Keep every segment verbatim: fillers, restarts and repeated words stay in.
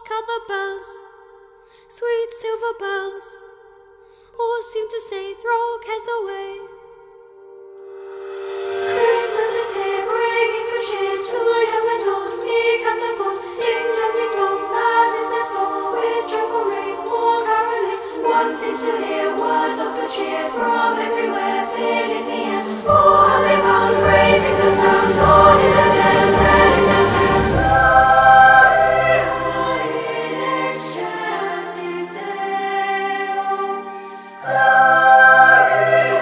how the bells, sweet silver bells, all seem to say, throw cares away. Christmas is here, bringing good cheer to young and old, meek and the bold. Ding dong, ding dong, that is their song. With joyful ring or caroling, one seems to hear words of good cheer from everywhere, filling the air. Oh, how they pound, raising the sound, all in a dale, telling their tale. Gloria in excelsis Deo. Gloria,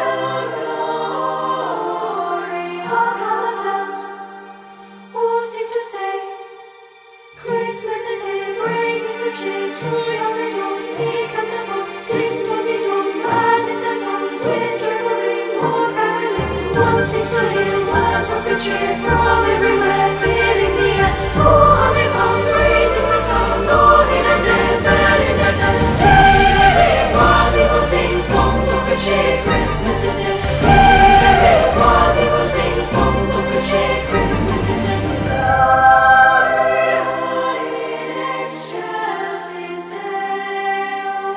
gloria. Hark how the bells all seem to say, Christmas is here, bringing good cheer to young and old, meek and the bold. Ding dong, ding dong, that is their song. With joyful ring or caroling, one seems to hear words of good cheer from everywhere, filling the air. Oh, how they pound, raising the sound, all in a dance, telling their tale. Hey, hey, hey, while people sing songs of good cheer, Christmas is here. Hey, hey, hey, while people sing songs of good cheer, Christmas is here. Gloria in excelsis Deo.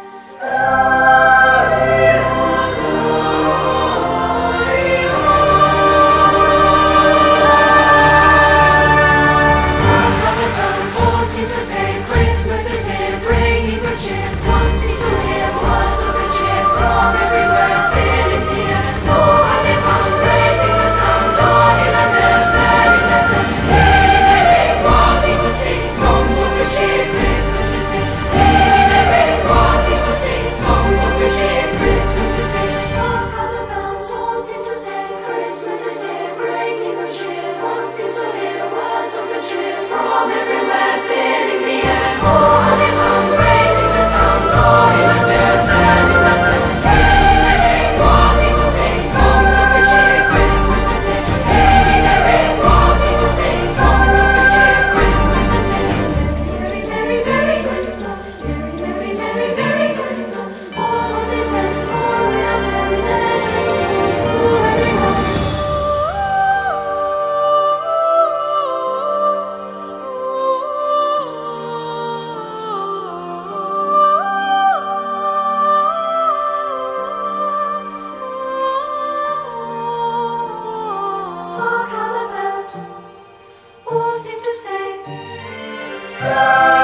Gloria, gloria. Hark how the bells all seem to say, Christmas is here, bringing good cheer. One seems to hear words of good cheer from everywhere, filling the air. Oh, how they pound, raising the sound, all in a dale, telling their tale. Hey, hey, hey, while people sing songs of good cheer, Christmas is here. Hey, hey, hey, while people sing songs of good cheer, Christmas is here. Hark how the bells all seem to say, Christmas is here, bringing good cheer. One seems to hear words of good cheer from everywhere, filling the air. Oh, how they pound, raising the sound, all in a dale, telling their tale. Hey, hey, hey, while people sing songs of good cheer, Christmas is here. Hey, hey, hey, while people sing songs of good cheer, Christmas is here. Merry, merry, merry Christmas, merry, merry, merry, merry Christmas. All on this end, all without end, measure to everyone. Hark how the bells all seem to say,